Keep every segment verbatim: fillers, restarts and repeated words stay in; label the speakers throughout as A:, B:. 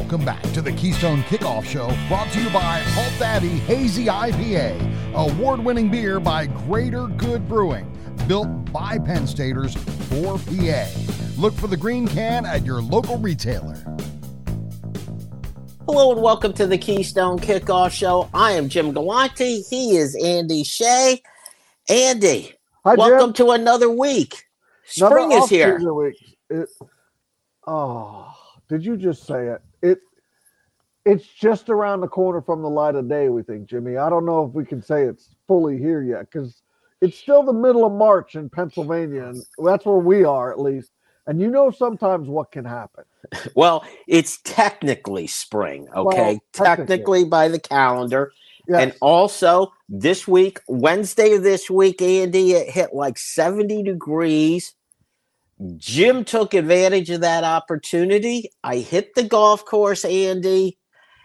A: Welcome back to the Keystone Kickoff Show, brought to you by Halt Daddy Hazy I P A, award-winning beer by Greater Good Brewing, built by Penn Staters for P A. Look for the green can at your local retailer.
B: Hello and welcome to the Keystone Kickoff Show. I am Jim Galante. He is Andy Shea. Andy,
C: Hi,
B: welcome
C: Jim.
B: to another week.
C: Another
B: Spring is here.
C: off-season week. It, oh, did you just say it? It it's just around the corner from the light of day, we think, Jimmy. I don't know if we can say it's fully here yet because it's still the middle of March in Pennsylvania, and that's where we are at least. And you know sometimes what can happen.
B: Well, it's technically spring, okay?
C: Well,
B: technically.
C: technically.
B: by the calendar.
C: Yes.
B: And also this week, Wednesday of this week, Andy, it hit like seventy degrees. Jim took advantage of that opportunity. I hit the golf course, Andy.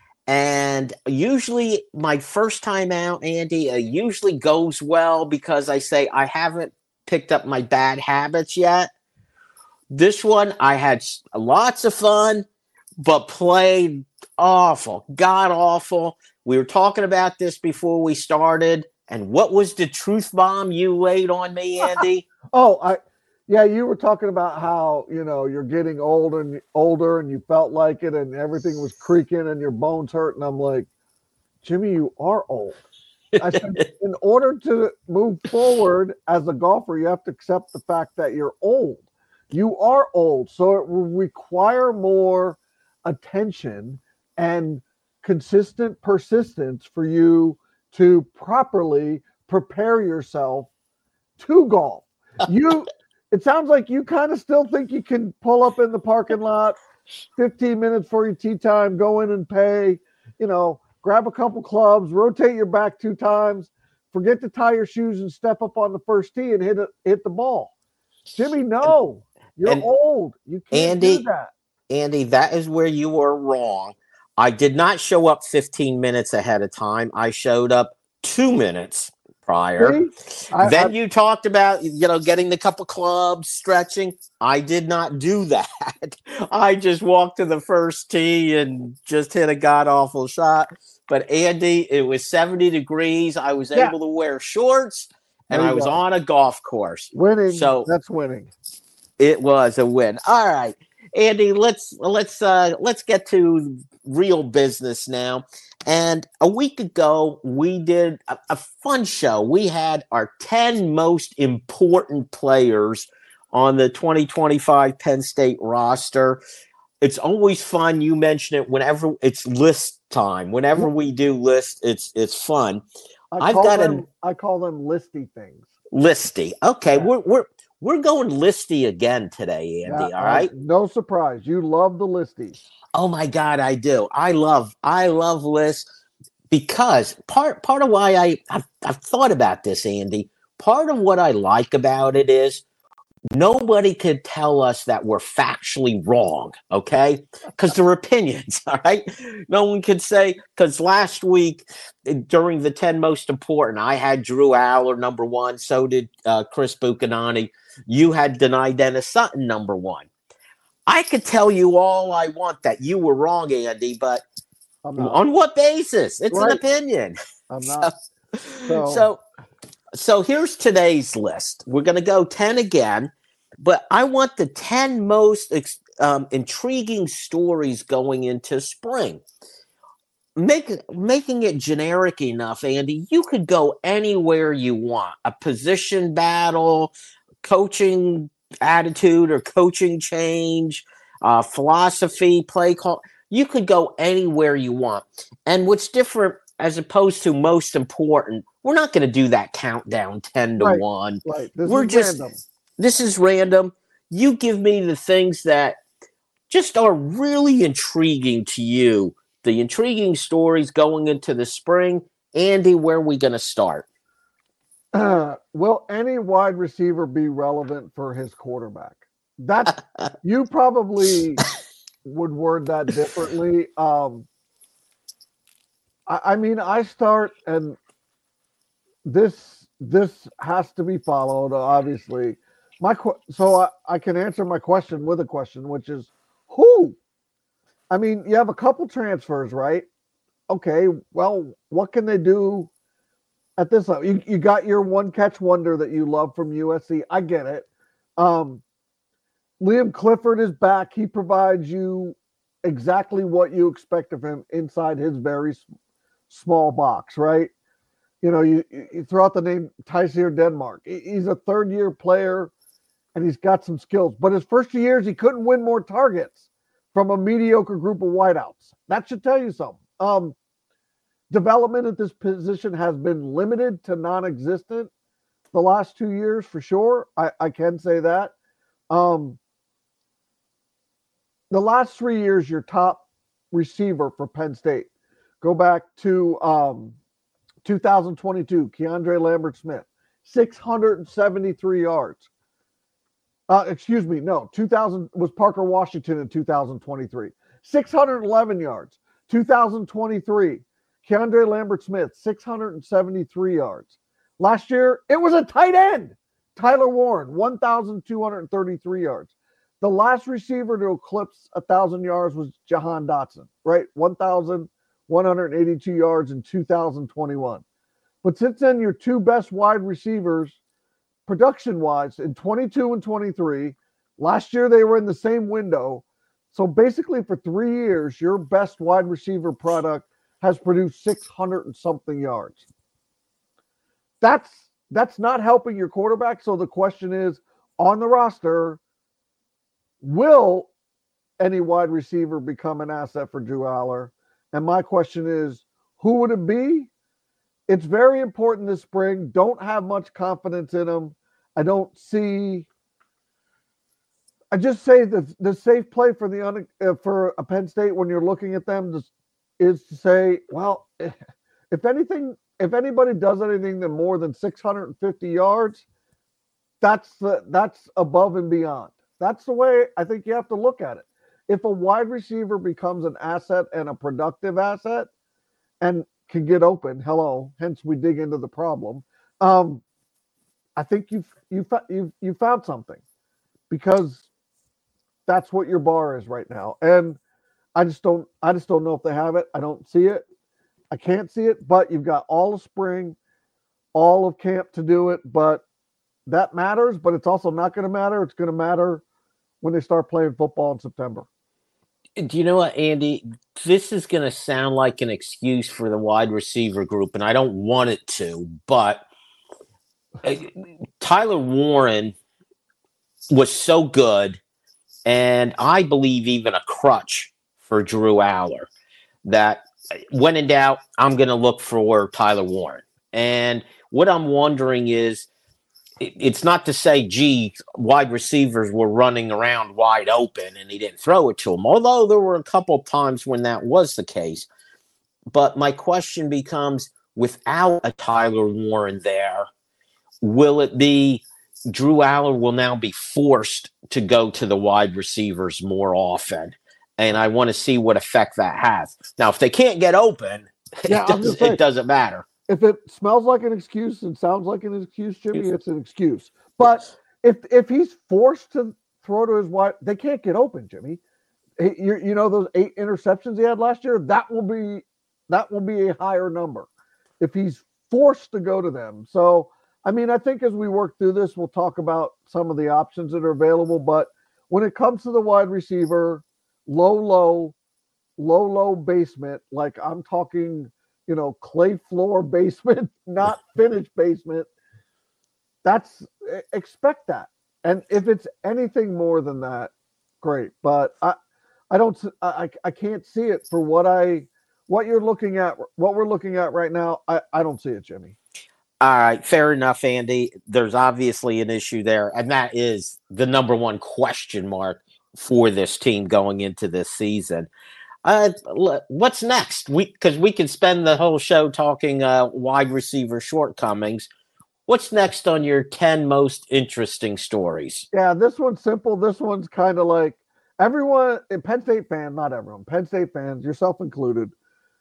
B: And usually my first time out, Andy, uh, usually goes well because I say I haven't picked up my bad habits yet. This one, I had lots of fun, but played awful, god awful. We were talking about this before we started. And what was the truth bomb you laid on me, Andy?
C: oh, I yeah, you were talking about how, you know, you're getting older and older and you felt like it and everything was creaking and your bones hurt. And I'm like, Jimmy, you are old. I said, in order to move forward as a golfer, you have to accept the fact that you're old. You are old, so it will require more attention and consistent persistence for you to properly prepare yourself to golf. You, it sounds like you kind of still think you can pull up in the parking lot, fifteen minutes for your tee time, go in and pay, you know, grab a couple clubs, rotate your back two times, forget to tie your shoes and step up on the first tee and hit it, hit the ball. Jimmy, no. You're
B: And
C: old. You can't
B: Andy,
C: do that.
B: Andy, that is where you were wrong. I did not show up fifteen minutes ahead of time. I showed up two minutes prior.
C: I,
B: then
C: I,
B: you talked about, you know, getting the couple clubs, stretching. I did not do that. I just walked to the first tee and just hit a god-awful shot. But, Andy, it was seventy degrees. I was
C: Yeah.
B: able to wear shorts, and
C: There you
B: I was
C: go.
B: on a golf course.
C: winning.
B: So
C: That's winning.
B: it was a win. All right, Andy, let's let's uh, let's get to real business now. And a week ago, we did a, a fun show. We had our ten most important players on the twenty twenty-five Penn State roster. It's always fun. You mention it whenever it's list time. Whenever we do list, it's it's fun.
C: I
B: I've
C: call
B: got
C: them,
B: a
C: I call them listy things.
B: listy. Okay,
C: Yeah.
B: we're we're we're going listy again today, Andy.
C: Yeah,
B: all
C: I-
B: right.
C: no surprise. You love the listies.
B: Oh my God, I do. I love, I love lists because part part of why I I've, I've thought about this, Andy. Part of what I like about it is nobody could tell us that we're factually wrong, okay? Because they're opinions, all right? No one could say, because last week during the ten most important, I had Drew Aller number one, so did uh, Chris Buchanani. You had Denai Dennis Sutton number one. I could tell you all I want that you were wrong, Andy, but
C: I'm not.
B: on what basis? It's an
C: Right.
B: opinion.
C: I'm not.
B: So,
C: So-
B: so, so here's today's list. We're going to go ten again, but I want the ten most ex- um, intriguing stories going into spring. Make, making it generic enough, Andy, you could go anywhere you want. A position battle, coaching attitude or coaching change, uh, philosophy, play call. You could go anywhere you want. And what's different as opposed to most important, we're not going to do that countdown ten to
C: Right.
B: one.
C: Right. This
B: We're
C: is
B: just
C: random.
B: this is random. You give me the things that just are really intriguing to you, the intriguing stories going into the spring. Andy, where are we going to start?
C: Uh, will any wide receiver be relevant for his quarterback? That you probably would word that differently. Um, I, I mean, I start, and this this has to be followed. Obviously, my qu- so I, I can answer my question with a question, which is who. I mean, you have a couple transfers, right? Okay, well, what can they do at this level? You, you got your one catch wonder that you love from U S C. I get it. Um, Liam Clifford is back. He provides you exactly what you expect of him inside his very small box, right? You know, you, you throw out the name Tysier Denmark. He's a third-year player, and he's got some skills. But his first two years, he couldn't win more targets from a mediocre group of wideouts. That should tell you something. Um, development at this position has been limited to non-existent the last two years, for sure. I, I can say that. Um, the last three years, your top receiver for Penn State. Go back to um, two thousand twenty-two, Keandre Lambert-Smith, six hundred seventy-three yards. Uh, excuse me, no, two thousand was Parker Washington in two thousand twenty-three. six hundred eleven yards. two thousand twenty-three, Keandre Lambert-Smith, six hundred seventy-three yards. Last year, it was a tight end. Tyler Warren, one thousand two hundred thirty-three yards. The last receiver to eclipse one thousand yards was Jahan Dotson, right? one thousand one hundred eighty-two yards in two thousand twenty-one. But since then, your two best wide receivers, production-wise, in twenty-two and twenty-three, last year they were in the same window. So basically for three years, your best wide receiver product has produced six hundred and something yards. That's that's not helping your quarterback. So the question is, on the roster, will any wide receiver become an asset for Drew Aller? And my question is, who would it be? It's very important this spring. Don't have much confidence in him. I don't see. I just say the the safe play for the uh, for a Penn State when you're looking at them is, is to say, well, if anything, if anybody does anything that more than six hundred fifty yards, that's the, that's above and beyond. That's the way I think you have to look at it. If a wide receiver becomes an asset and a productive asset and can get open, hello, hence we dig into the problem. Um, I think you've, you've, you've, you found something, because that's what your bar is right now. And I just don't, I just don't know if they have it. I don't see it. I can't see it, but you've got all of spring, all of camp to do it, but that matters, but it's also not going to matter. It's going to matter when they start playing football in September.
B: Do you know what, Andy? This is going to sound like an excuse for the wide receiver group, and I don't want it to, but uh, Tyler Warren was so good, and I believe even a crutch for Drew Aller, that when in doubt, I'm going to look for Tyler Warren. And what I'm wondering is, it's not to say, gee, wide receivers were running around wide open and he didn't throw it to them, although there were a couple of times when that was the case. But my question becomes, without a Tyler Warren there, will it be Drew Aller will now be forced to go to the wide receivers more often? And I want to see what effect that has. Now, if they can't get open, yeah, it, does, say, it doesn't matter.
C: If it smells like an excuse and sounds like an excuse, Jimmy, it's an excuse. But if if he's forced to throw to his wide, they can't get open, Jimmy. He, you, you know those eight interceptions he had last year? That will be that will be a higher number if he's forced to go to them. So, I mean, I think as we work through this, we'll talk about some of the options that are available. But when it comes to the wide receiver, low, low, low, low basement, like I'm talking – you know, clay floor basement, not finished basement. That's expect that. And if it's anything more than that, great. But I, I don't, I, I can't see it for what I, what you're looking at, what we're looking at right now. I, I don't see it, Jimmy.
B: All right, fair enough, Andy. There's obviously an issue there, and that is the number one question mark for this team going into this season. Uh, what's next? We because we can spend the whole show talking uh, wide receiver shortcomings. What's next on your ten most interesting stories?
C: Yeah, this one's simple. This one's kind of like everyone, Penn State fans, not everyone, Penn State fans, yourself included.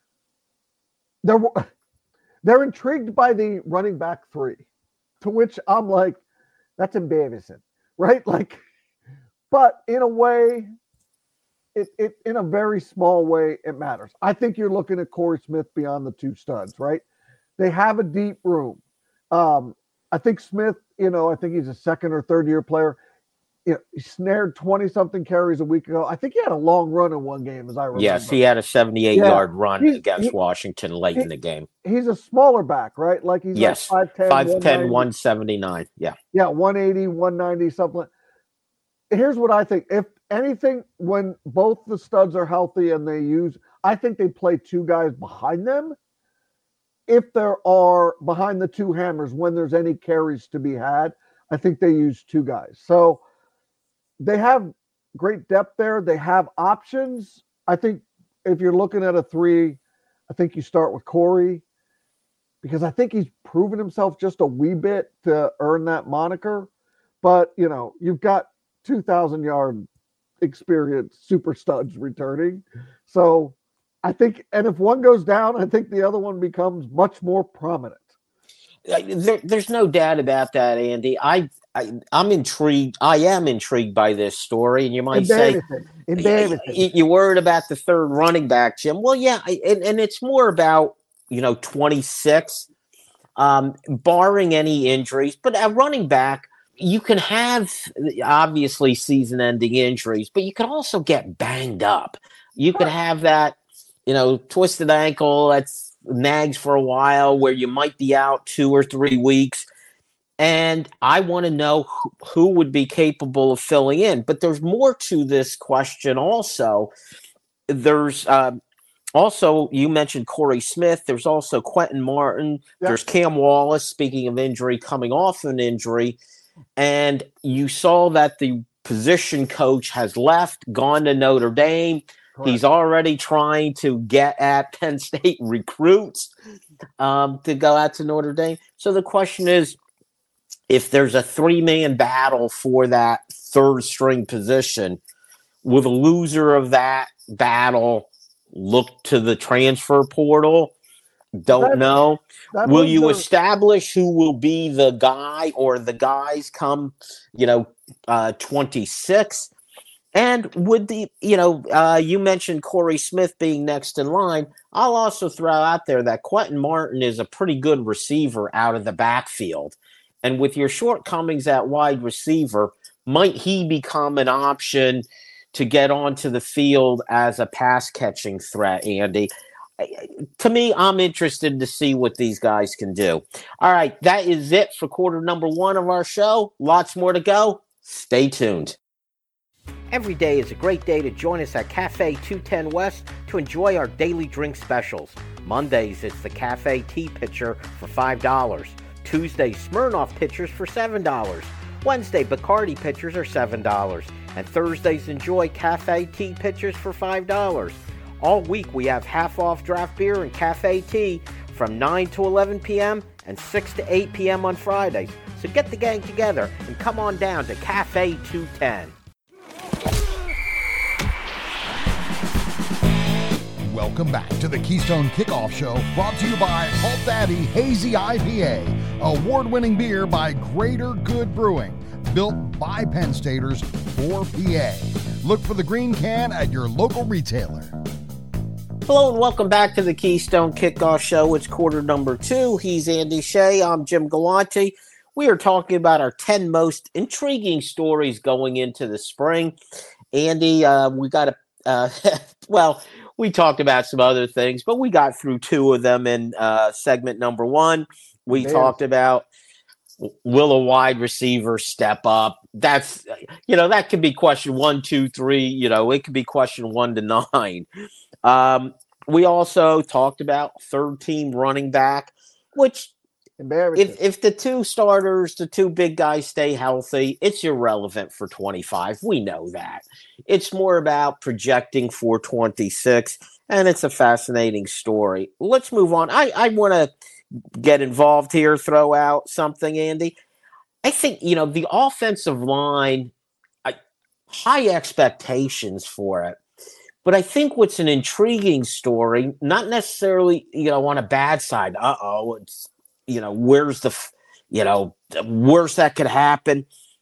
C: They're they're intrigued by the running back three, to which I'm like, that's embarrassing, right? Like, but in a way, it, it in a very small way, it matters. I think you're looking at Corey Smith beyond the two studs, right? They have a deep room. Um, I think Smith, you know, I think he's a second or third year player. You know, he snared twenty-something carries a week ago. I think he had a long run in one game, as I remember.
B: Yes, he had a seventy-eight-yard yeah. run
C: he's,
B: against
C: he,
B: Washington late
C: he,
B: in the game.
C: He's a smaller back, right? Like he's
B: yes.
C: like
B: five ten, one seventy-nine. Yeah.
C: Yeah, one eighty, one ninety, something like. Here's what I think. If anything, when both the studs are healthy and they use, I think they play two guys behind them. If there are behind the two hammers, when there's any carries to be had, I think they use two guys. So they have great depth there. They have options. I think if you're looking at a three, I think you start with Corey because I think he's proven himself just a wee bit to earn that moniker. But, you know, you've got two thousand yard experience super studs returning. So I think, and if one goes down, I think the other one becomes much more prominent.
B: There, there's no doubt about that, Andy. I, I, I'm intrigued. I am intrigued by this story, and you might say, you, you worried about the third running back, Jim. Well, yeah, and, and it's more about, you know, twenty-six, um, barring any injuries. But at running back, you can have obviously season-ending injuries, but you can also get banged up. You could have that, you know, twisted ankle that's nags for a while where you might be out two or three weeks. And I want to know who, who would be capable of filling in. But there's more to this question also. There's uh, also, you mentioned Corey Smith. There's also Quentin Martin. Yep. There's Cam Wallace, speaking of injury, coming off an injury. And you saw that the position coach has left, gone to Notre Dame. Correct. He's already trying to get at Penn State recruits um, to go out to Notre Dame. So the question is, if there's a three-man battle for that third-string position, will the loser of that battle look to the transfer portal? Don't that, know. That will you the... establish who will be the guy or the guys come, you know, uh, twenty-six? And would the, you know, uh, you mentioned Corey Smith being next in line. I'll also throw out there that Quentin Martin is a pretty good receiver out of the backfield. And with your shortcomings at wide receiver, might he become an option to get onto the field as a pass-catching threat, Andy? To me, I'm interested to see what these guys can do. All right, that is it for quarter number one of our show. Lots more to go. Stay tuned. Every day is a great day to join us at Cafe two ten West to enjoy our daily drink specials. Mondays, it's the Cafe Tea Pitcher for five dollars. Tuesday, Smirnoff Pitchers for seven dollars. Wednesday, Bacardi Pitchers are seven dollars. And Thursdays, enjoy Cafe Tea Pitchers for five dollars. All week, we have half-off draft beer and cafe tea from nine to eleven p.m. and six to eight p.m. on Fridays. So get the gang together and come on down to Cafe two ten.
A: Welcome back to the Keystone Kickoff Show, brought to you by Halt Daddy Hazy I P A, award-winning beer by Greater Good Brewing, built by Penn Staters for P A. Look for the green can at your local retailer.
B: Hello and welcome back to the Keystone Kickoff Show. It's quarter number two. He's Andy Shea. I'm Jim Galante. We are talking about our ten most intriguing stories going into the spring. Andy, uh, we got a, uh, well, we talked about some other things, but we got through two of them in uh, segment number one. We Man. talked about, will a wide receiver step up? That's, you know, that could be question one, two, three. You know, it could be question one to nine. Um, we also talked about third team running back, which if, if the two starters, the two big guys stay healthy, it's irrelevant for twenty-five. We know that. It's more about projecting for twenty-six, and it's a fascinating story. Let's move on. I, I want to get involved here, throw out something, Andy. I think, you know, the offensive line, I, high expectations for it. But I think what's an intriguing story, not necessarily, you know, on a bad side. Uh-oh, it's, you know, where's the, you know, the worst that could happen.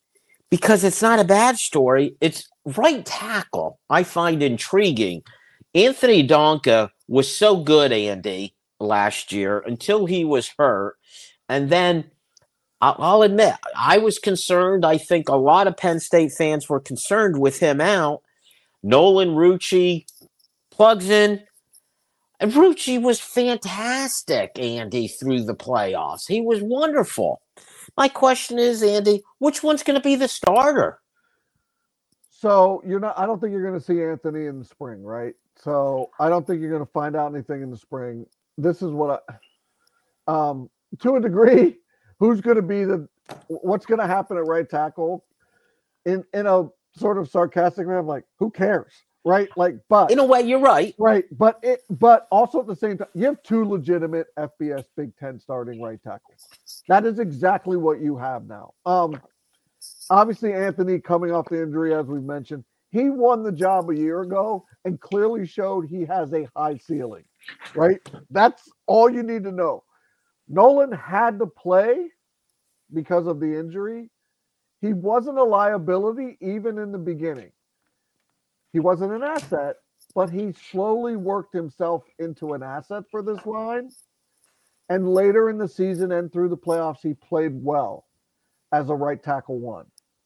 B: because it's not a bad story. It's right tackle. I find intriguing. Anthony Donka was so good, Andy, last year until he was hurt. And then I'll, I'll admit, I was concerned. I think a lot of Penn State fans were concerned with him out. Nolan Rucci plugs in. And Rucci was fantastic, Andy, through the playoffs. He was wonderful. My question is, Andy, which one's going to be the starter?
C: So you're not. I don't think you're going to see Anthony in the spring, right? So I don't think you're going to find out anything in the spring. This is what I, um, to a degree, who's going to be the, what's going to happen at right tackle? In in a sort of sarcastic way, I'm like, who cares, right? Like, but
B: in a way, you're right,
C: right? But it, but also at the same time, you have two legitimate F B S Big Ten starting right tackles. That is exactly what you have now. Um, obviously, Anthony coming off the injury, as we mentioned, he won the job a year ago and clearly showed he has a high ceiling, right? That's all you need to know. Nolan had to play because of the injury. He wasn't a liability even in the beginning. He wasn't an asset, but he slowly worked himself into an asset for this line. And later in the season and through the playoffs, he played well as a right tackle one.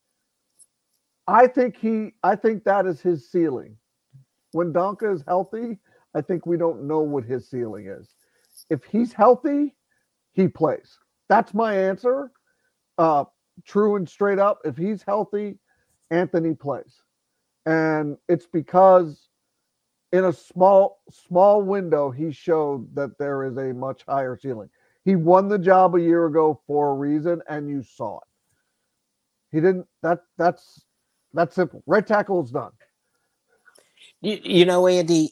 C: I think he, I think that is his ceiling. When Donka is healthy, I think we don't know what his ceiling is. If he's healthy, he plays. That's my answer. Uh, true and straight up. If he's healthy, Anthony plays. And it's because in a small, small window, he showed that there is a much higher ceiling. He won the job a year ago for a reason, and you saw it. He didn't, that that's, that's simple. Right tackle is done.
B: You, you know, Andy,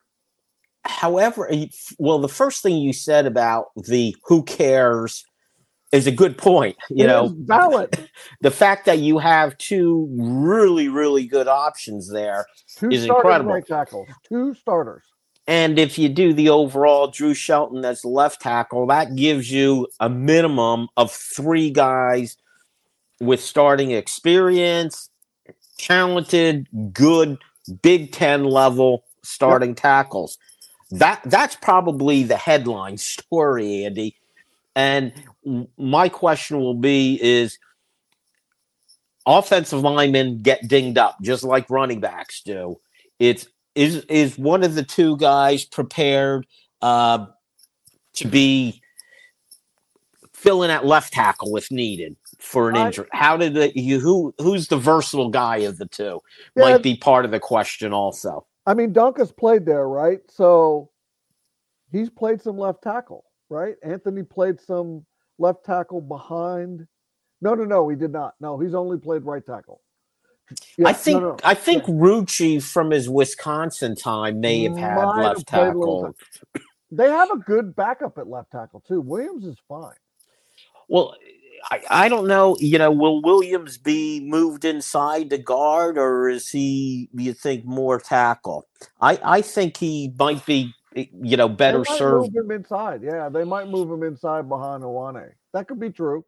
B: however, well, the first thing you said about the who cares is a good point. You
C: it
B: know,
C: is valid.
B: The fact that you have two really, really good options there
C: two
B: is incredible.
C: Right tackles, two starters.
B: And if you do the overall Drew Shelton as the left tackle, that gives you a minimum of three guys with starting experience, talented, good Big Ten level starting yep. tackles. That that's probably the headline story, Andy. And my question will be is offensive linemen get dinged up just like running backs do. It's is is one of the two guys prepared uh, to be filling at left tackle if needed for an injury? I, How did the, you who who's the versatile guy of the two yeah, might be part of the question also.
C: I mean, Donka's played there, right? So he's played some left tackle, right? Anthony played some left tackle behind. No, no, no, he did not. No, he's only played right tackle.
B: Yeah, I think no, no. I think yeah. Rucci from his Wisconsin time may have had Might left have tackle.
C: They have a good backup at left tackle too. Williams is fine.
B: Well, I, I don't know. You know, will Williams be moved inside to guard, or is he? You think more tackle? I, I think he might be. You know, better
C: they might
B: served.
C: Move him inside. Yeah, they might move him inside behind Ioane. That could be true.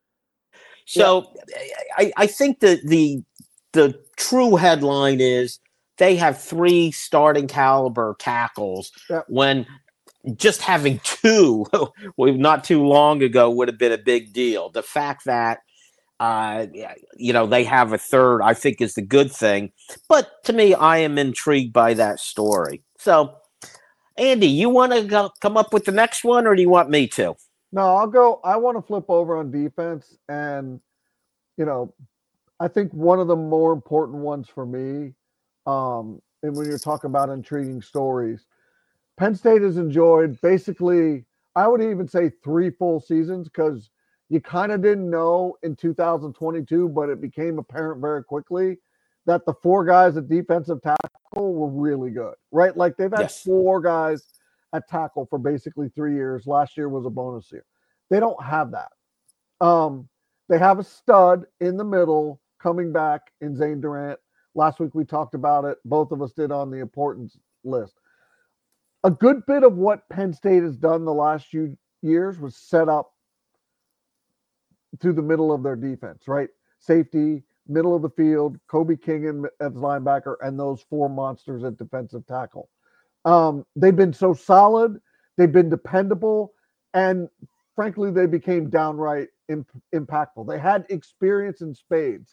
B: So, yeah. I, I think that the the true headline is they have three starting caliber tackles
C: yeah.
B: when just having two not too long ago would have been a big deal. The fact that, uh, you know, they have a third, I think is the good thing. But to me, I am intrigued by that story. So, Andy, you want to go, come up with the next one, or do you want me to?
C: No, I'll go. I want to flip over on defense. And, you know, I think one of the more important ones for me, um, and when you're talking about intriguing stories, Penn State has enjoyed basically, I would even say three full seasons, because you kind of didn't know in two thousand twenty-two, but it became apparent very quickly that the four guys at defensive tackle were really good, right? Like they've had yes. four guys at tackle for basically three years. Last year was a bonus year. They don't have that. Um, they have a stud in the middle coming back in Zane Durant. Last week we talked about it. Both of us did on the importance list. A good bit of what Penn State has done the last few years was set up through the middle of their defense, right? Safety, middle of the field, Kobe King as linebacker, and those four monsters at defensive tackle. Um, they've been so solid, they've been dependable, and frankly, they became downright imp- impactful. They had experience in spades.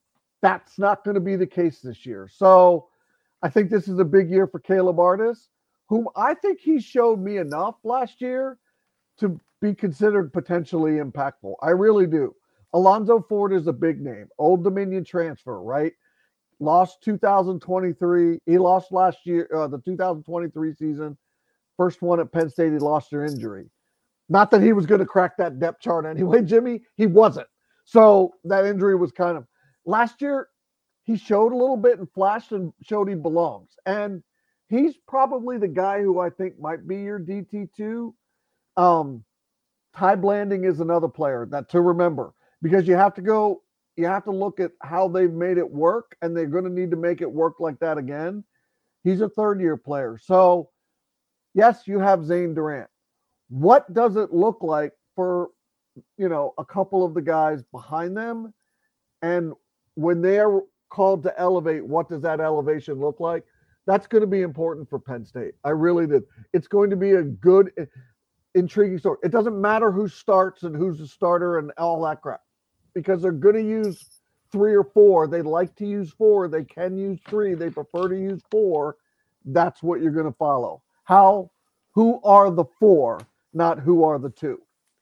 C: That's not going to be the case this year. So I think this is a big year for Caleb Artis, whom I think he showed me enough last year to be considered potentially impactful. I really do. Alonzo Ford is a big name. Old Dominion transfer, right? Lost two thousand twenty-three. He lost last year, uh, the two thousand twenty-three season. First one at Penn State, he lost to injury. Not that he was going to crack that depth chart anyway, Jimmy. He wasn't. So that injury was kind of – last year, he showed a little bit and flashed and showed he belongs. And he's probably the guy who I think might be your D T two. Um, Ty Blanding is another player that to remember because you have to go – you have to look at how they've made it work, and they're going to need to make it work like that again. He's a third-year player. So, yes, you have Zane Durant. What does it look like for, you know, a couple of the guys behind them? And when they're called to elevate, what does that elevation look like? That's going to be important for Penn State. I really did. It's going to be a good, intriguing story. It doesn't matter who starts and who's the starter and all that crap. Because they're going to use three or four. They like to use four. They can use three. They prefer to use four. That's what you're going to follow. How, who are the four, not who are the two?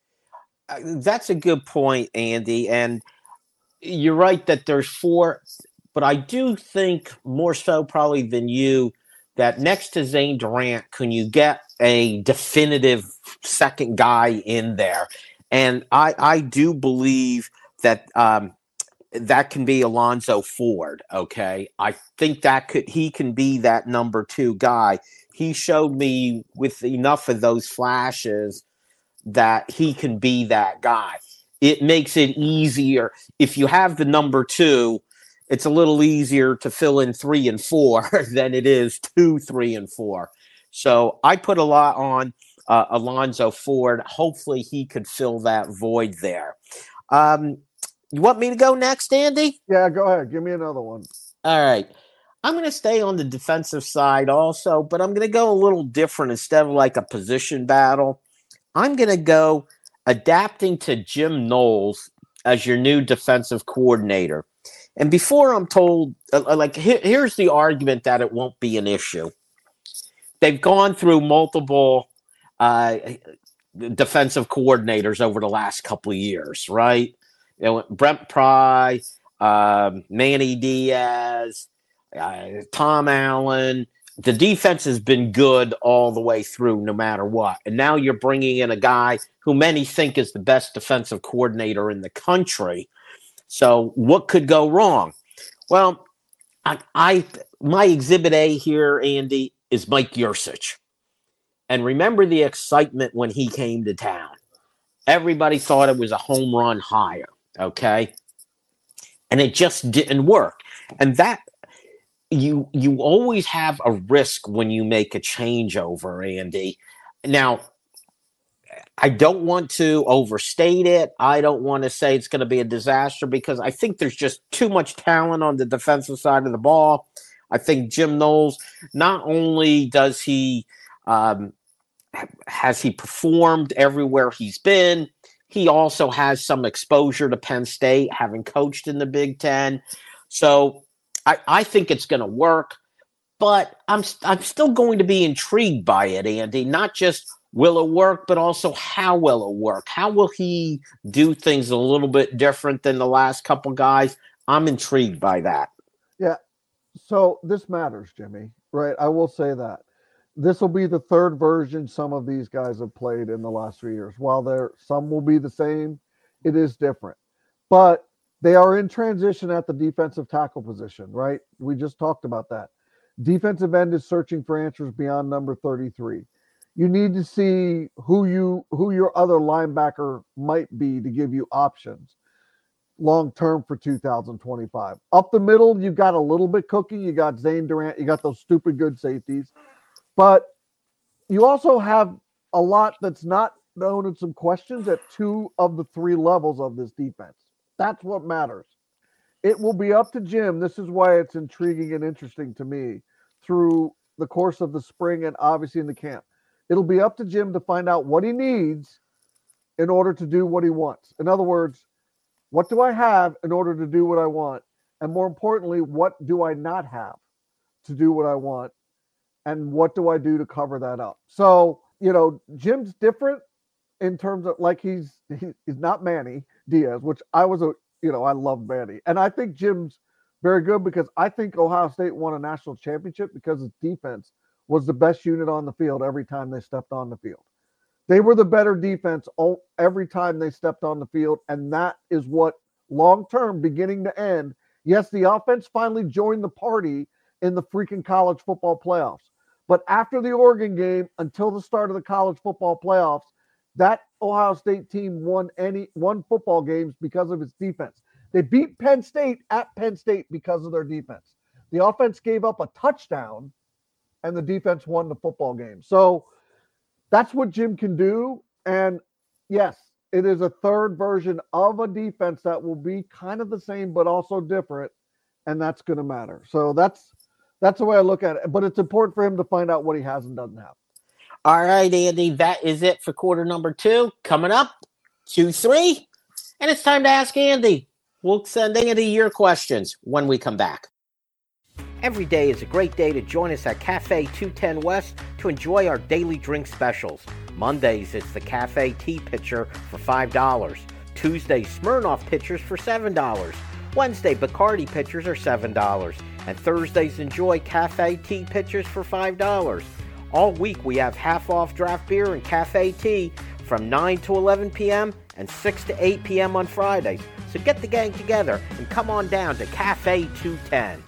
B: Uh, that's a good point, Andy. And you're right that there's four, but I do think more so probably than you that next to Zane Durant, can you get a definitive second guy in there? And I, I do believe that um, that can be Alonzo Ford, okay? I think that could he can be that number two guy. He showed me with enough of those flashes that he can be that guy. It makes it easier. If you have the number two, it's a little easier to fill in three and four than it is two, three, and four. So I put a lot on uh, Alonzo Ford. Hopefully he could fill that void there. Um, you want me to go next, Andy?
C: Yeah, go ahead. Give me another one.
B: All right. I'm going to stay on the defensive side also, but I'm going to go a little different instead of like a position battle. I'm going to go adapting to Jim Knowles as your new defensive coordinator. And before I'm told, uh, like, here, here's the argument that it won't be an issue. They've gone through multiple uh, defensive coordinators over the last couple of years, right? You know, Brent Pry, um, Manny Diaz, uh, Tom Allen. The defense has been good all the way through, no matter what. And now you're bringing in a guy who many think is the best defensive coordinator in the country. So what could go wrong? Well, I, I my exhibit A here, Andy, is Mike Yurcich. And remember the excitement when he came to town. Everybody thought it was a home run hire, okay? And it just didn't work. And that you you always have a risk when you make a changeover, Andy. Now, I don't want to overstate it. I don't want to say it's going to be a disaster because I think there's just too much talent on the defensive side of the ball. I think Jim Knowles, not only does he um, has he performed everywhere he's been, he also has some exposure to Penn State, having coached in the Big Ten. So I, I think it's going to work, but I'm I'm still going to be intrigued by it, Andy. Not just will it work, but also how will it work? How will he do things a little bit different than the last couple guys? I'm intrigued by that.
C: Yeah. So this matters, Jimmy, right? I will say that. This will be the third version some of these guys have played in the last three years. While there some will be the same, it is different. But they are in transition at the defensive tackle position, right? We just talked about that. Defensive end is searching for answers beyond number thirty-three. You need to see who you who your other linebacker might be to give you options long term for two thousand twenty-five. Up the middle, you've got a little bit cooking. You got Zane Durant. You got those stupid good safeties. But you also have a lot that's not known and some questions at two of the three levels of this defense. That's what matters. it will be up to Jim. This is why it's intriguing and interesting to me through the course of the spring and obviously in the camp. It'll be up to Jim to find out what he needs in order to do what he wants. In other words, what do I have in order to do what I want? And more importantly, what do I not have to do what I want? And what do I do to cover that up? So, you know, Jim's different in terms of, like, he's he, he's not Manny Diaz, which I was a, you know, I love Manny. And I think Jim's very good because I think Ohio State won a national championship because its defense was the best unit on the field every time they stepped on the field. They were the better defense all, every time they stepped on the field. And that is what long-term, beginning to end, yes, the offense finally joined the party in the freaking college football playoffs. But after the Oregon game, until the start of the college football playoffs, that Ohio State team won any won football games because of its defense. They beat Penn State at Penn State because of their defense. The offense gave up a touchdown, and the defense won the football game. So that's what Jim can do. And yes, it is a third version of a defense that will be kind of the same, but also different. And that's going to matter. So that's that's the way I look at it. But it's important for him to find out what he has and doesn't have.
B: All right, Andy, that is it for quarter number two. Coming up, Q three. And it's time to ask Andy. We'll send Andy your questions when we come back. Every day is a great day to join us at Cafe two ten West to enjoy our daily drink specials. Mondays, it's the Cafe Tea Pitcher for five dollars. Tuesday, Smirnoff Pitchers for seven dollars. Wednesday, Bacardi Pitchers are seven dollars. And Thursdays, enjoy Cafe Tea Pitchers for five dollars. All week, we have half-off draft beer and cafe tea from nine to eleven p.m. and six to eight p.m. on Fridays. So get the gang together and come on down to Cafe two ten.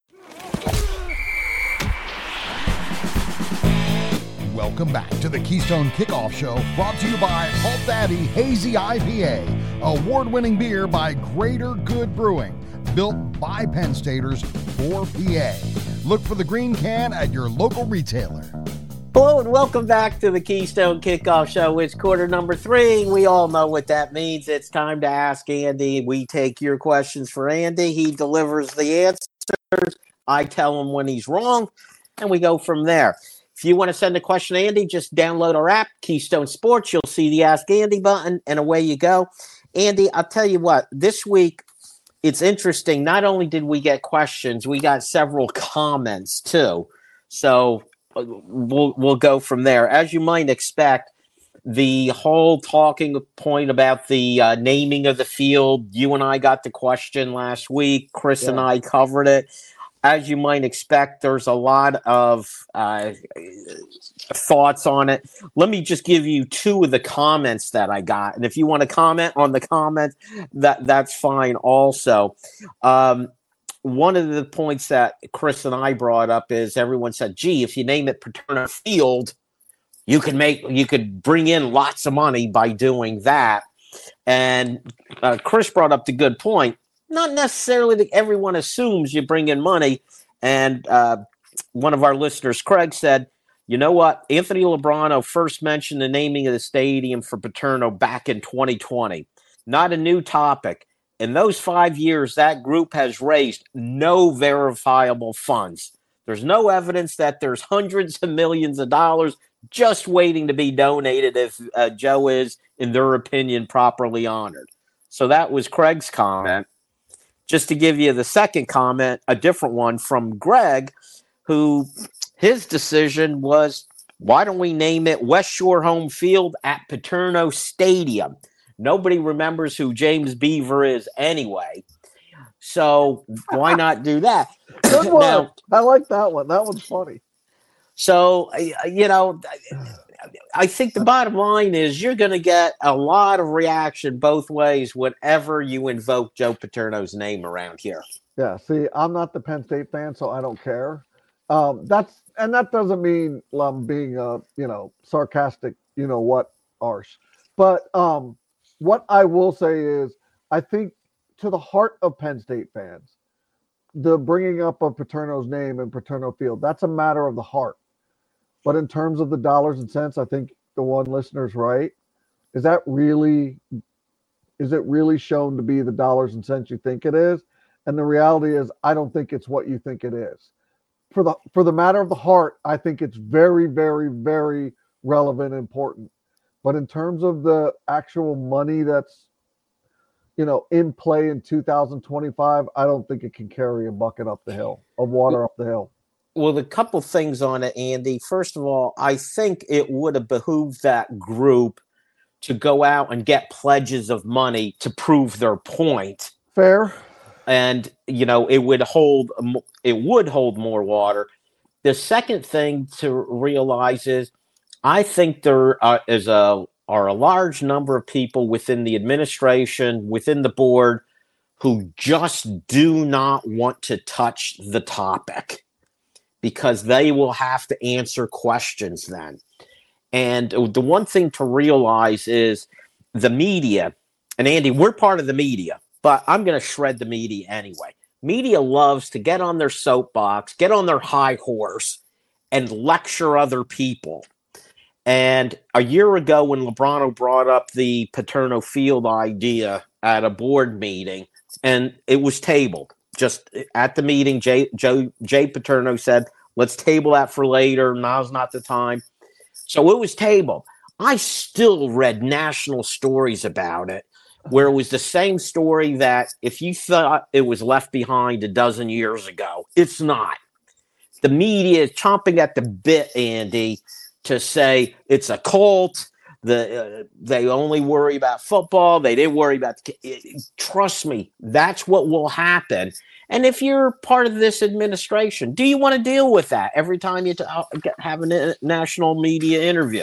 A: Welcome back to the Keystone Kickoff Show, brought to you by Halt Daddy Hazy I P A, award-winning beer by Greater Good Brewing, built by Penn Staters for P A. Look for the green can at your local retailer.
B: Hello and welcome back to the Keystone Kickoff Show. It's quarter number three. We all know what that means. It's time to ask Andy. We take your questions for Andy. He delivers the answers. I tell him when he's wrong, and we go from there. If you want to send a question to Andy, just download our app, Keystone Sports. You'll see the Ask Andy button, and away you go. Andy, I'll tell you what, this week, it's interesting. Not only did we get questions, we got several comments, too. So we'll we'll go from there. As you might expect, the whole talking point about the uh, naming of the field, you and I got the question last week. Chris yeah. and I covered it. As you might expect, there's a lot of uh, thoughts on it. Let me just give you two of the comments that I got. And if you want to comment on the comments, that, that's fine also. Um, one of the points that Chris and I brought up is everyone said, gee, if you name it Paterno Field, you could make you could bring in lots of money by doing that. And uh, Chris brought up the good point. Not necessarily that everyone assumes you bring in money. And uh, one of our listeners, Craig, said, you know what? Anthony Lebrano first mentioned the naming of the stadium for Paterno back in twenty twenty. Not a new topic. In those five years, that group has raised no verifiable funds. There's no evidence that there's hundreds of millions of dollars just waiting to be donated if uh, Joe is, in their opinion, properly honored. So that was Craig's comment. Just to give you the second comment, a different one from Greg, who his decision was, why don't we name it West Shore Home Field at Paterno Stadium? Nobody remembers who James Beaver is anyway. So why not do that?
C: Good one. Now, I like that one. That one's funny.
B: So, you know, I think the bottom line is you're going to get a lot of reaction both ways whenever you invoke Joe Paterno's name around here.
C: Yeah, see, I'm not the Penn State fan, so I don't care. Um, that's and that doesn't mean I'm being, uh, you know, sarcastic, you know what, arse. But um, what I will say is I think to the heart of Penn State fans, the bringing up of Paterno's name in Paterno Field, that's a matter of the heart. But in terms of the dollars and cents, I think the one listener's right. Is that really, is it really shown to be the dollars and cents you think it is? And the reality is, I don't think it's what you think it is. For the for the matter of the heart, I think it's very, very, very relevant and important. But in terms of the actual money that's, you know, in play in two thousand twenty-five, I don't think it can carry a bucket up the hill of water up the hill.
B: Well, a couple things on it, Andy. First of all, I think it would have behooved that group to go out and get pledges of money to prove their point.
C: Fair.
B: And, you know, it would hold it would hold more water. The second thing to realize is I think there uh, is a are a large number of people within the administration, within the board, who just do not want to touch the topic because they will have to answer questions then. And the one thing to realize is the media, and Andy, we're part of the media, but I'm going to shred the media anyway. Media loves to get on their soapbox, get on their high horse, and lecture other people. And a year ago when Lebrano brought up the Paterno Field idea at a board meeting, and it was tabled, just at the meeting, Jay, Joe, Jay Paterno said, let's table that for later. Now's not the time. So it was tabled. I still read national stories about it, where it was the same story that if you thought it was left behind a dozen years ago, it's not. The media is chomping at the bit, Andy, to say it's a cult. The uh, they only worry about football. They didn't worry about the, it, trust me, that's what will happen. And if you're part of this administration, do you want to deal with that every time you t- have a national media interview?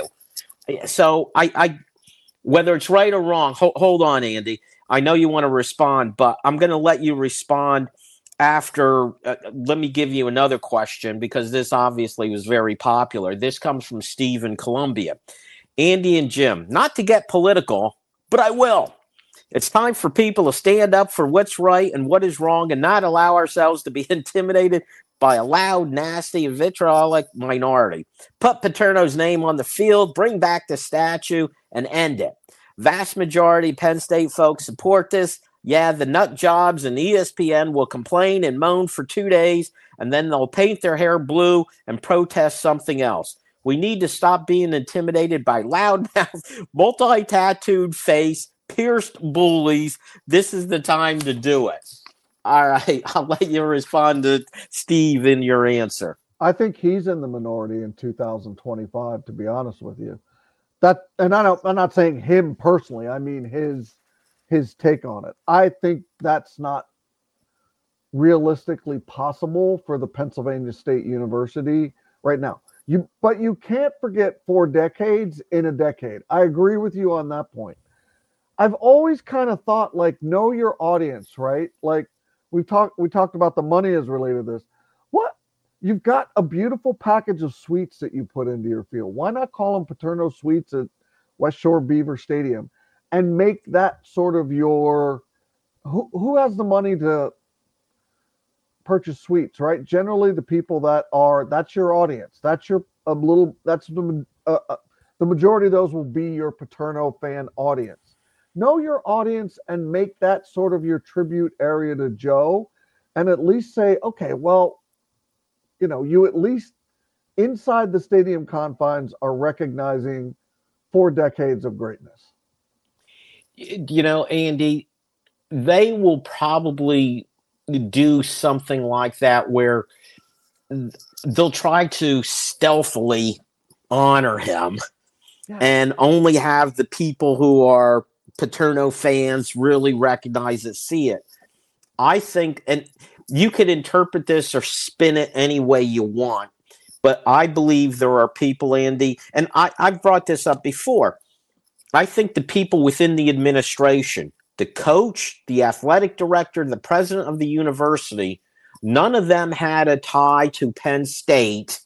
B: So I, I whether it's right or wrong, ho- hold on, Andy. I know you want to respond, but I'm going to let you respond after. Uh, let me give you another question because this obviously was very popular. This comes from Steve in Columbia. Andy and Jim, not to get political, but I will. It's time for people to stand up for what's right and what is wrong and not allow ourselves to be intimidated by a loud, nasty, and vitriolic minority. Put Paterno's name on the field, bring back the statue, and end it. Vast majority Penn State folks support this. Yeah, the nut jobs and E S P N will complain and moan for two days, and then they'll paint their hair blue and protest something else. We need to stop being intimidated by loudmouth, multi-tattooed face, pierced bullies. This is the time to do it. All right, I'll let you respond to Steve in your answer.
C: I think he's in the minority in two thousand twenty-five, to be honest with you. That, and I don't, I'm not saying him personally. I mean his his take on it. I think that's not realistically possible for the Pennsylvania State University right now. You, but you can't forget four decades in a decade. I agree with you on that point. I've always kind of thought, like, know your audience, right? Like we've talked, we talked about the money is related to this. What? You've got a beautiful package of suites that you put into your field. Why not call them Paterno Suites at West Shore Beaver Stadium and make that sort of your, who, who has the money to purchase suites, right? Generally the people that are, that's your audience. That's your a little, that's the, uh, uh, the majority of those will be your Paterno fan audience. Know your audience and make that sort of your tribute area to Joe, and at least say, okay, well, you know, you at least inside the stadium confines are recognizing four decades of greatness.
B: You know, Andy, they will probably do something like that where they'll try to stealthily honor him yeah. and only have the people who are Paterno fans really recognize it, see it. I think, and you could interpret this or spin it any way you want, but I believe there are people, Andy, and I, I've brought this up before. I think the people within the administration, the coach, the athletic director, the president of the university, none of them had a tie to Penn State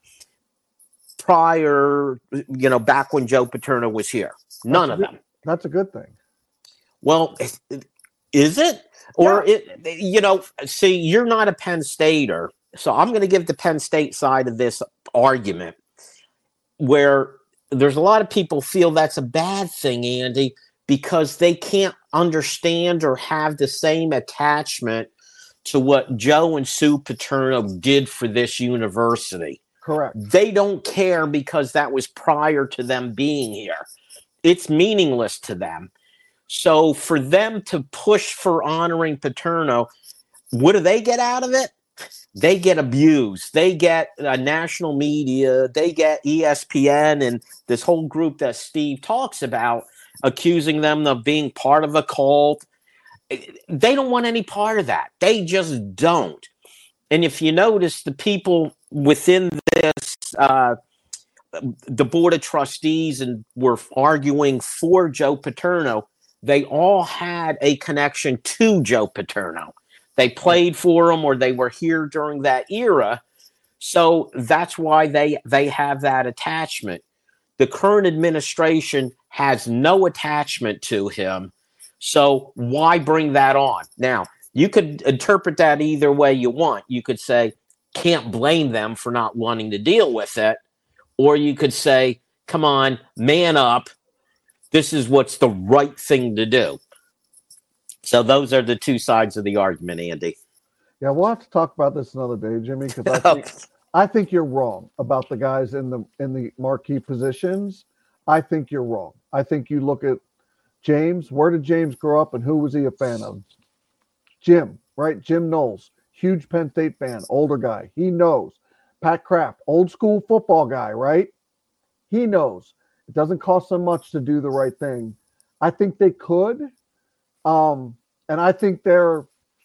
B: prior, you know, back when Joe Paterno was here. None of them.
C: That's a good thing.
B: Well, is it? Or, yeah. it, you know, see, you're not a Penn Stater, so I'm going to give the Penn State side of this argument where there's a lot of people feel that's a bad thing, Andy, because they can't understand or have the same attachment to what Joe and Sue Paterno did for this university.
C: Correct.
B: They don't care because that was prior to them being here. It's meaningless to them. So for them to push for honoring Paterno, what do they get out of it? They get abused. They get uh, national media. They get E S P N and this whole group that Steve talks about, accusing them of being part of a cult. They don't want any part of that. They just don't. And if you notice, the people within this, uh, the board of trustees, and were arguing for Joe Paterno, they all had a connection to Joe Paterno. They played for him, or they were here during that era. So that's why they, they have that attachment. The current administration has no attachment to him. So why bring that on? Now, you could interpret that either way you want. You could say, can't blame them for not wanting to deal with it. Or you could say, come on, man up. This is what's the right thing to do. So those are the two sides of the argument, Andy.
C: Yeah, we'll have to talk about this another day, Jimmy, because I think I think you're wrong about the guys in the in the marquee positions. I think you're wrong. I think you look at James. Where did James grow up, and who was he a fan of? Jim, right? Jim Knowles, huge Penn State fan, older guy. He knows. Pat Kraft, old school football guy, right? He knows. It doesn't cost them much to do the right thing. I think they could. Um, and I think they're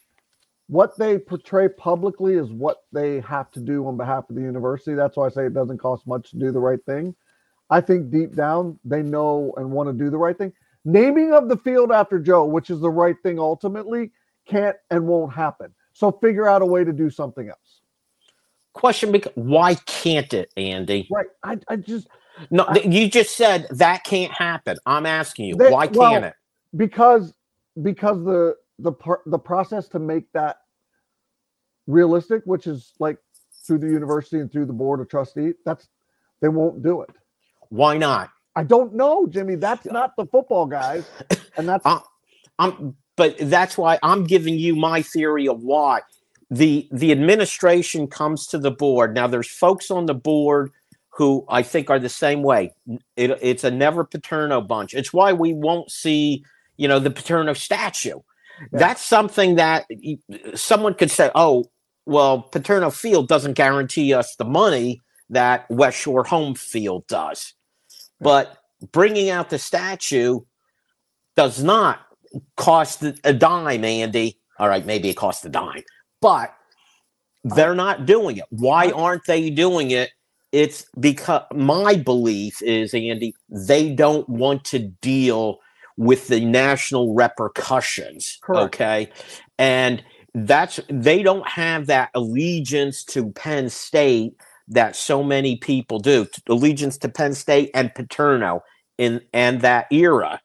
C: what they portray publicly is what they have to do on behalf of the university. That's why I say it doesn't cost much to do the right thing. I think deep down they know and want to do the right thing. Naming of the field after Joe, which is the right thing ultimately, can't and won't happen. So figure out a way to do something else.
B: Question, why can't it, Andy?
C: Right. I, I just...
B: No,
C: I,
B: you just said that can't happen. I'm asking you,
C: they,
B: why can't
C: well,
B: it?
C: Because because the the the process to make that realistic, which is like through the university and through the board of trustees, that's they won't do it.
B: Why not?
C: I don't know, Jimmy. That's not the football guys, and that's
B: I'm, I'm. But that's why I'm giving you my theory of why the the administration comes to the board. Now, there's folks on the board who I think are the same way. It, it's a never Paterno bunch. It's why we won't see, you know, the Paterno statue. Yeah. That's something that someone could say, oh, well, Paterno Field doesn't guarantee us the money that West Shore Home Field does. Yeah. But bringing out the statue does not cost a dime, Andy. All right, maybe it costs a dime. But they're not doing it. Why aren't they doing it? It's because my belief is, Andy, they don't want to deal with the national repercussions. Correct. Okay. And that's, they don't have that allegiance to Penn State that so many people do. Allegiance to Penn State and Paterno in and that era.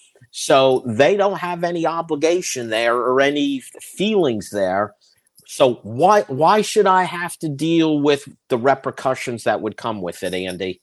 B: So they don't have any obligation there or any feelings there. So why why should I have to deal with the repercussions that would come with it, Andy?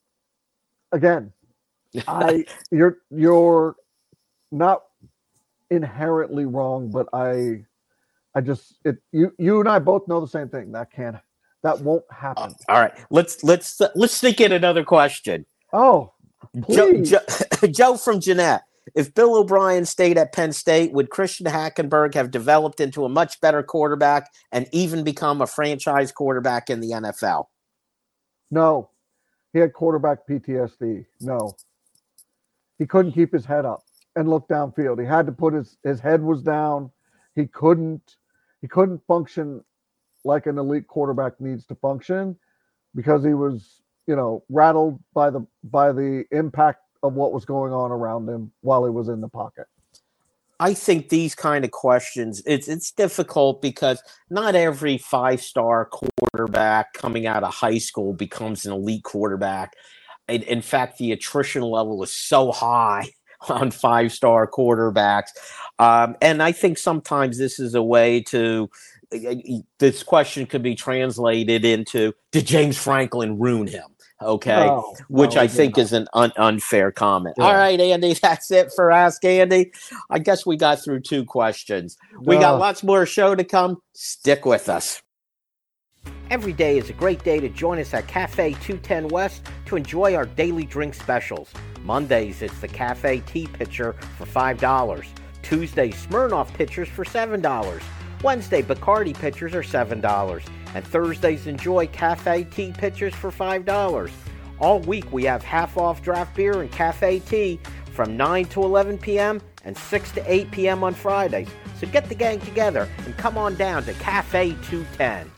C: Again, I you're you're not inherently wrong, but I I just it you you and I both know the same thing. That can't that won't happen.
B: Uh, all right, let's let's uh, let's sneak in another question.
C: Oh,
B: Joe, Joe, Joe from Jeanette. If Bill O'Brien stayed at Penn State, would Christian Hackenberg have developed into a much better quarterback and even become a franchise quarterback in the N F L?
C: No. He had quarterback P T S D. No. He couldn't keep his head up and look downfield. He had to put his his head was down. He couldn't he couldn't function like an elite quarterback needs to function because he was, you know, rattled by the by the impact of what was going on around him while he was in the pocket.
B: I think these kind of questions, it's it's difficult because not every five-star quarterback coming out of high school becomes an elite quarterback. In, in fact, the attrition level is so high on five-star quarterbacks. Um, and I think sometimes this is a way to, this question could be translated into, did James Franklin ruin him? okay,
C: No,
B: which
C: no,
B: I
C: he did
B: think
C: not.
B: is an un- unfair comment.
C: Yeah.
B: All right, Andy, that's it for Ask Andy. I guess we got through two questions. We got
C: Uh,
B: lots more show to come. Stick with us. Every day is a great day to join us at Cafe two ten West to enjoy our daily drink specials. Mondays, it's the Cafe Tea Pitcher for five dollars. Tuesday, Smirnoff Pitchers for seven dollars. Wednesday, Bacardi Pitchers are seven dollars. And Thursdays, enjoy Cafe Tea Pitchers for five dollars. All week, we have half-off draft beer and cafe tea from nine to eleven p.m. and six to eight p.m. on Fridays. So get the gang together and come on down to Cafe two ten.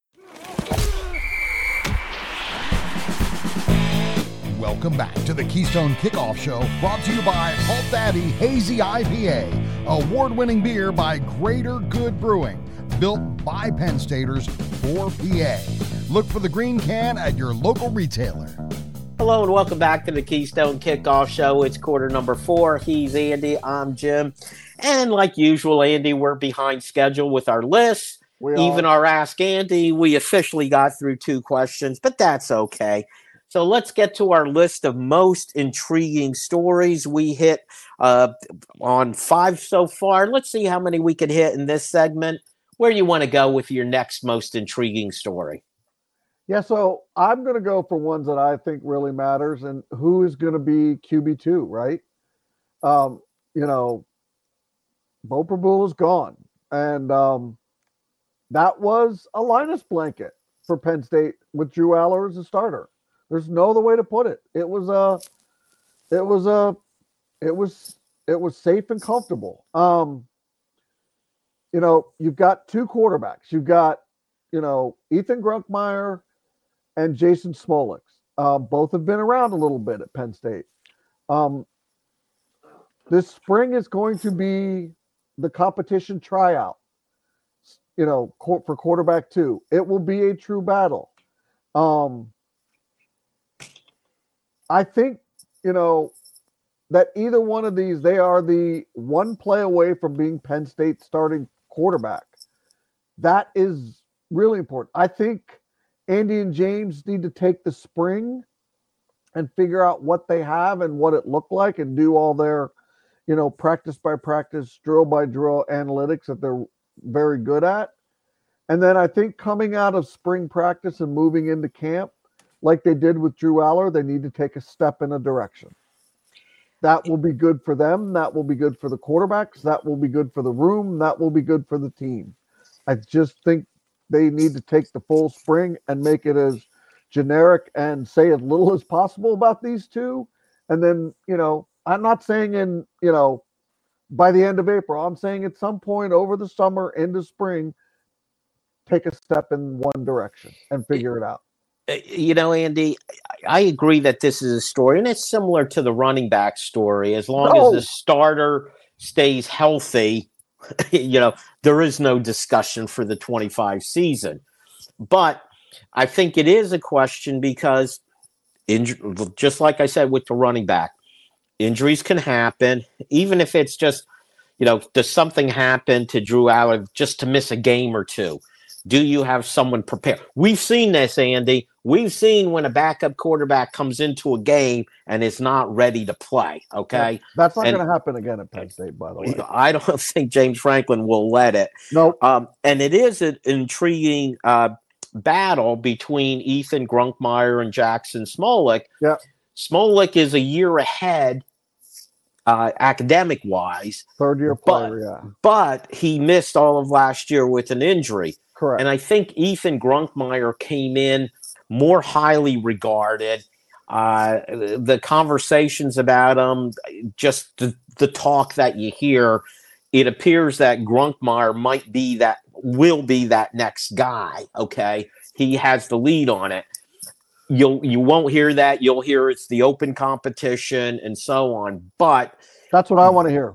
A: Welcome back to the Keystone Kickoff Show, brought to you by Halt Daddy Hazy I P A, award-winning beer by Greater Good Brewing, built by Penn Staters for P A. Look for the green can at your local retailer.
B: Hello and welcome back to the Keystone Kickoff Show. It's quarter number four. He's Andy, I'm Jim. And like usual, Andy, we're behind schedule with our lists.
C: we
B: Even
C: are.
B: our Ask Andy, we officially got through two questions, but that's okay. So let's get to our list of most intriguing stories. We hit uh, on five so far. Let's see how many we could hit in this segment. Where do you want to go with your next most intriguing story?
C: Yeah, so I'm going to go for ones that I think really matters, and who is going to be Q B two, right? Um, you know, Bo Prabul is gone, and um, that was a Linus blanket for Penn State with Drew Aller as a starter. There's no other way to put it. It was a, it was a, it was it was safe and comfortable. Um, you know, you've got two quarterbacks. You've got, you know, Ethan Grunkmeyer and Jason Smolik. Uh, both have been around a little bit at Penn State. Um, this spring is going to be the competition tryout, you know, for quarterback two. It will be a true battle. Um, I think, you know, that either one of these, they are the one play away from being Penn State starting quarterback. That is really important. I think Andy and James need to take the spring and figure out what they have and what it looked like and do all their, you know, practice by practice, drill by drill analytics that they're very good at. And then I think coming out of spring practice and moving into camp, like they did with Drew Aller, they need to take a step in a direction. That will be good for them. That will be good for the quarterbacks. That will be good for the room. That will be good for the team. I just think they need to take the full spring and make it as generic and say as little as possible about these two. And then, you know, I'm not saying in, you know, by the end of April, I'm saying at some point over the summer into spring, take a step in one direction and figure it out.
B: You know, Andy, I agree that this is a story, and it's similar to the running back story. As long
C: No.
B: as the starter stays healthy, you know, there is no discussion for the twenty-five season. But I think it is a question because, inj- just like I said with the running back, injuries can happen, even if it's just, you know, does something happen to Drew Aller just to miss a game or two? Do you have someone prepared? We've seen this, Andy. We've seen when a backup quarterback comes into a game and is not ready to play, okay?
C: That's not
B: And-
C: going to happen again at Penn State, by the way.
B: I don't think James Franklin will let it.
C: No,
B: Um, and it is an intriguing uh, battle between Ethan Grunkmeyer and Jackson Smolik.
C: Yeah.
B: Smolik is a year ahead uh, academic-wise,
C: third year
B: but-
C: player, yeah.
B: but he missed all of last year with an injury.
C: Correct.
B: And I think Ethan Grunkmeyer came in more highly regarded. Uh, the conversations about him, just the, the talk that you hear, it appears that Grunkmeyer might be that, will be that next guy. Okay, he has the lead on it. You'll you won't hear that. You'll hear it's the open competition and so on. But
C: That's what I want to hear.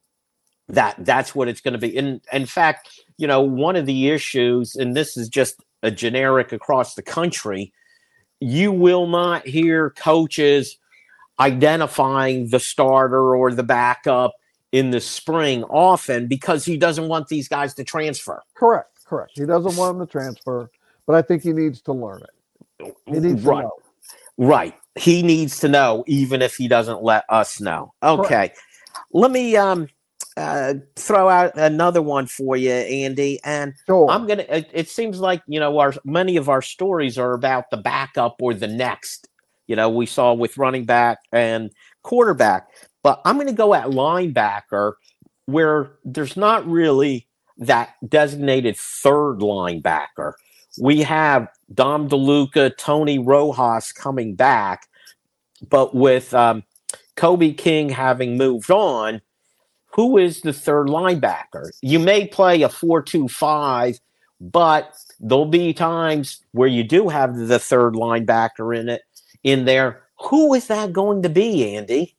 B: that that's what it's going to be. In in fact, you know, one of the issues, and this is just a generic across the country, you will not hear coaches identifying the starter or the backup in the spring often because he doesn't want these guys to transfer.
C: Correct, correct. He doesn't want him to transfer, but I think he needs to learn it. He needs
B: Right.
C: to know.
B: Right. He needs to know, even if he doesn't let us know. Okay.
C: Correct.
B: Let me um uh, throw out another one for you, Andy. And
C: Sure.
B: I'm gonna. It, it seems like you know our many of our stories are about the backup or the next. You know, we saw with running back and quarterback, but I'm going to go at linebacker, where there's not really that designated third linebacker. We have Dom DeLuca, Tony Rojas coming back, but with um, Kobe King having moved on, who is the third linebacker? You may play a four two five, but there'll be times where you do have the third linebacker in it in there. Who is that going to be, Andy?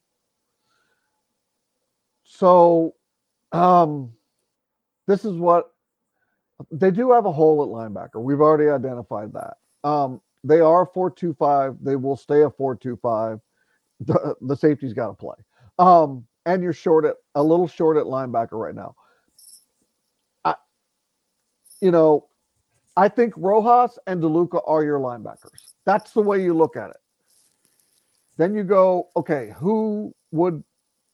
C: So, um, this is what they do have a hole at linebacker. We've already identified that. Um, they are four two five. They will stay a four two five. The, the safety's got to play. Um, and you're short at a little short at linebacker right now. I, you know, I think Rojas and DeLuca are your linebackers. That's the way you look at it. Then you go, okay, who would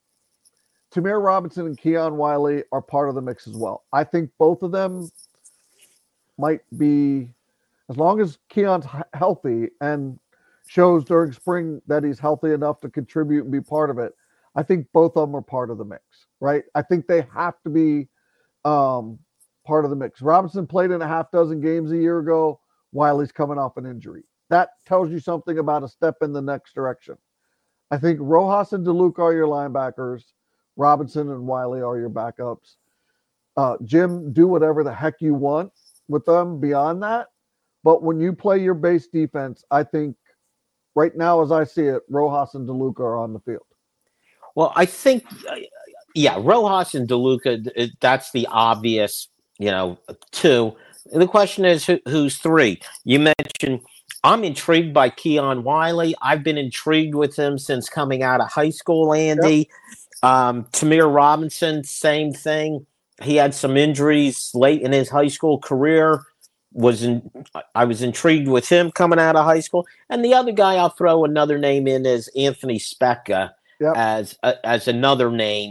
C: Tamir Robinson and Keon Wiley are part of the mix as well. I think both of them might be, as long as Keon's healthy and shows during spring that he's healthy enough to contribute and be part of it, I think both of them are part of the mix, right? I think they have to be um, part of the mix. Robinson played in a half dozen games a year ago. Wiley's coming off an injury. That tells you something about a step in the next direction. I think Rojas and DeLuca are your linebackers. Robinson and Wiley are your backups. Uh, Jim, do whatever the heck you want with them beyond that. But when you play your base defense, I think right now, as I see it, Rojas and DeLuca are on the field.
B: Well, I think, yeah, Rojas and DeLuca, that's the obvious, you know, two. The question is who, who's three? You mentioned I'm intrigued by Keon Wiley. I've been intrigued with him since coming out of high school, Andy. Yep. Um, Tamir Robinson, same thing. He had some injuries late in his high school career. Was in, I was intrigued with him coming out of high school. And the other guy I'll throw another name in is Anthony Spetka yep. as uh, as another name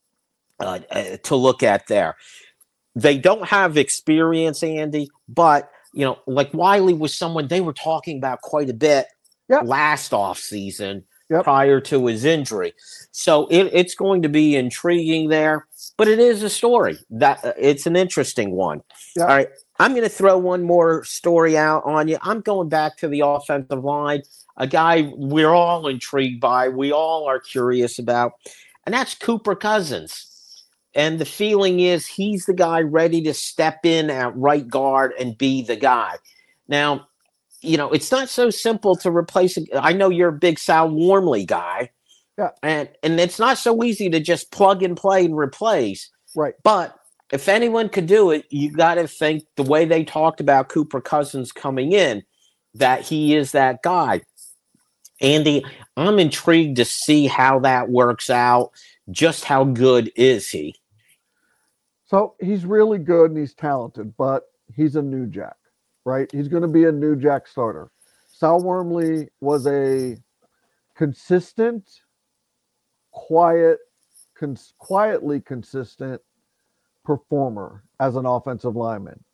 B: uh, uh, to look at there. They don't have experience, Andy, but you know, like Wiley was someone they were talking about quite a bit yep. last offseason. Yep. Prior to his injury. So it, it's going to be intriguing there, but it is a story that uh, it's an interesting one. Yep. All right. I'm going to throw one more story out on you. I'm going back to the offensive line, a guy we're all intrigued by. We all are curious about, and that's Cooper Cousins. And the feeling is he's the guy ready to step in at right guard and be the guy. Now, you know, it's not so simple to replace. A, I know you're a big Sal Wormley guy, yeah, and and it's not so easy to just plug and play and replace.
C: Right.
B: But if anyone could do it, you got to think the way they talked about Cooper Cousins coming in, that he is that guy. Andy, I'm intrigued to see how that works out. Just how good is he?
C: So he's really good and he's talented, but he's a new jack. Right? He's going to be a new jack starter. Sal Wormley was a consistent, quiet, cons- quietly consistent performer as an offensive lineman.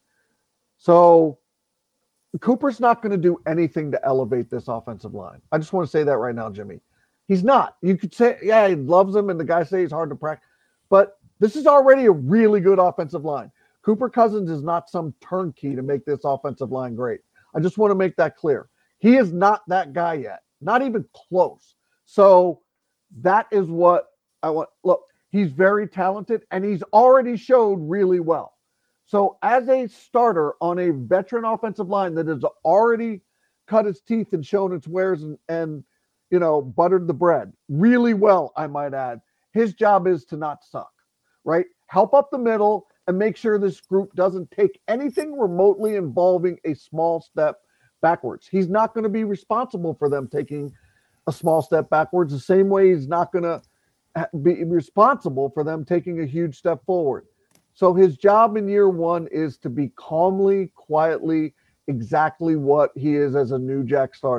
C: So Cooper's not going to do anything to elevate this offensive line. I just want to say that right now, Jimmy. He's not. You could say, yeah, he loves him, and the guys say he's hard to practice. But this is already a really good offensive line. Cooper Cousins is not some turnkey to make this offensive line great. I just want to make that clear. He is not that guy yet, not even close. So that is what I want. Look, he's very talented, and he's already showed really well. So as a starter on a veteran offensive line that has already cut its teeth and shown its wares and, and you know, buttered the bread really well, I might add, his job is to not suck, right? Help up the middle and make sure this group doesn't take anything remotely involving a small step backwards. He's not going to be responsible for them taking a small step backwards the same way he's not going to be responsible for them taking a huge step forward. So his job in year one is to be calmly, quietly, exactly what he is as a new jack starter.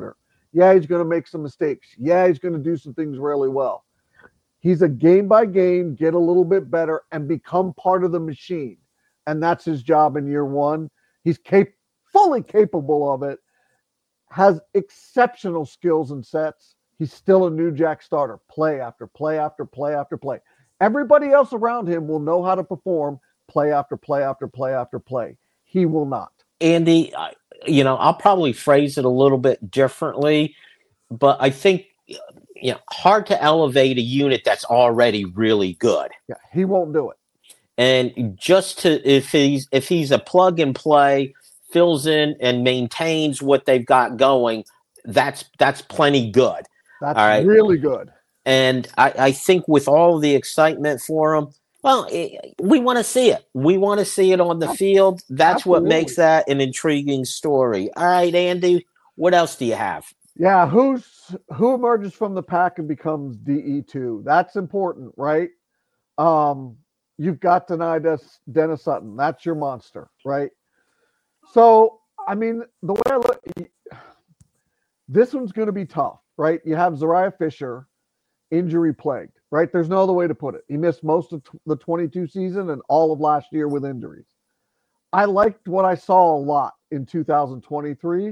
C: Yeah, he's going to make some mistakes. Yeah, he's going to do some things really well. He's a game by game, get a little bit better, and become part of the machine. And that's his job in year one. He's cap- fully capable of it, has exceptional skills and sets. He's still a New Jack starter, play after play after play after play. Everybody else around him will know how to perform play after play after play after play. He will not.
B: Andy, you know, I'll probably phrase it a little bit differently, but I think, you know, hard to elevate a unit that's already really good.
C: Yeah, he won't do it.
B: And just to, if he's, if he's a plug and play, fills in and maintains what they've got going, that's, that's plenty good.
C: That's
B: all right?
C: Really good.
B: And I, I think with all the excitement for him, well, it, we want to see it. We want to see it on the field. That's Absolutely. What makes that an intriguing story. All right, Andy, what else do you have?
C: Yeah, who's who emerges from the pack and becomes D E two? That's important, right? Um, you've got Denai Dennis Sutton. That's your monster, right? So, I mean, the way I look, this one's going to be tough, right? You have Zariah Fisher, injury plagued, right? There's no other way to put it. He missed most of the twenty-two season and all of last year with injuries. I liked what I saw a lot in two thousand twenty-three,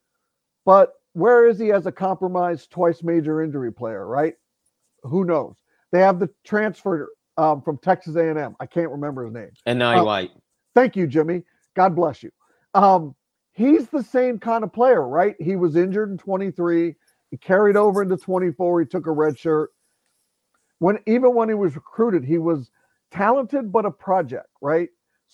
C: but where is he as a compromised twice major injury player, right? Who knows? They have the transfer um, from Texas A and M. I can't remember his name.
B: And now um, White.
C: Thank you, Jimmy. God bless you. Um, he's the same kind of player, right? He was injured in twenty-three. He carried over into twenty-four. He took a red shirt. When even when he was recruited, he was talented but a project, right?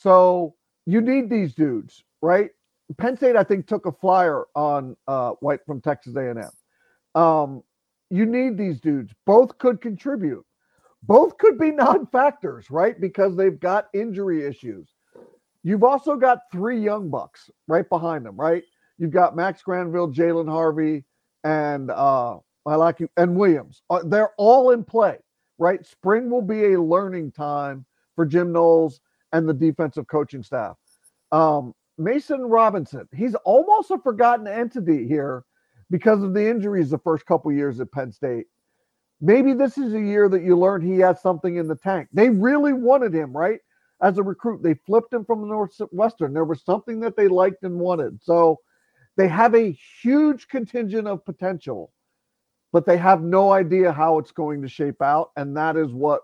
C: So you need these dudes, right? Penn State, I think, took a flyer on uh, White from Texas A and M. Um, you need these dudes. Both could contribute. Both could be non-factors, right? Because they've got injury issues. You've also got three young bucks right behind them, right? You've got Max Granville, Jalen Harvey, and uh, I like you, and Williams. Uh, they're all in play, right? Spring will be a learning time for Jim Knowles and the defensive coaching staff. Um, Mason Robinson, he's almost a forgotten entity here because of the injuries the first couple years at Penn State. Maybe this is a year that you learn he has something in the tank. They really wanted him, right? As a recruit, they flipped him from the Northwestern. There was something that they liked and wanted. So they have a huge contingent of potential, but they have no idea how it's going to shape out. And that is what,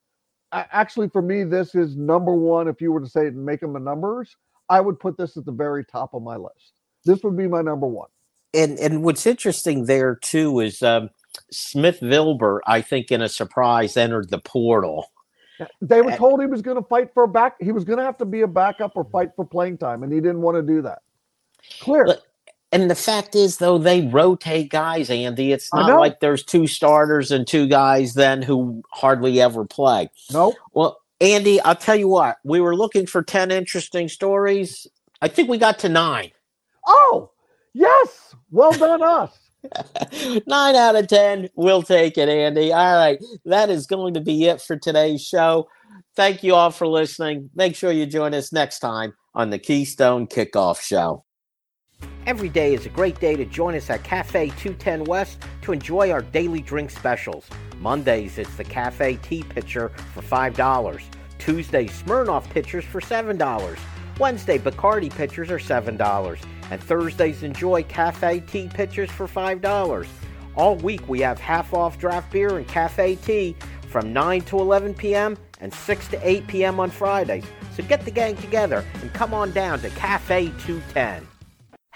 C: actually for me, this is number one. If you were to say it and make them the numbers, I would put this at the very top of my list. This would be my number one.
B: And and what's interesting there, too, is um, Smith Vilber, I think, in a surprise, entered the portal.
C: They were told he was going to fight for a back. He was going to have to be a backup or fight for playing time, and he didn't want to do that. Clear.
B: And the fact is, though, they rotate guys, Andy. It's not like there's two starters and two guys then who hardly ever play.
C: Nope.
B: Well, Andy, I'll tell you what. We were looking for ten interesting stories. I think we got to nine.
C: Oh, yes. Well done, us.
B: Nine out of ten. We'll take it, Andy. All right. That is going to be it for today's show. Thank you all for listening. Make sure you join us next time on the Keystone Kickoff Show. Every day is a great day to join us at Cafe two ten West to enjoy our daily drink specials. Mondays, it's the Cafe Tea Pitcher for five dollars. Tuesday, Smirnoff Pitchers for seven dollars. Wednesday, Bacardi Pitchers are seven dollars. And Thursdays, enjoy Cafe Tea Pitchers for five dollars. All week, we have half-off draft beer and cafe tea from nine to eleven p.m. and six to eight p.m. on Fridays. So get the gang together and come on down to Cafe two ten.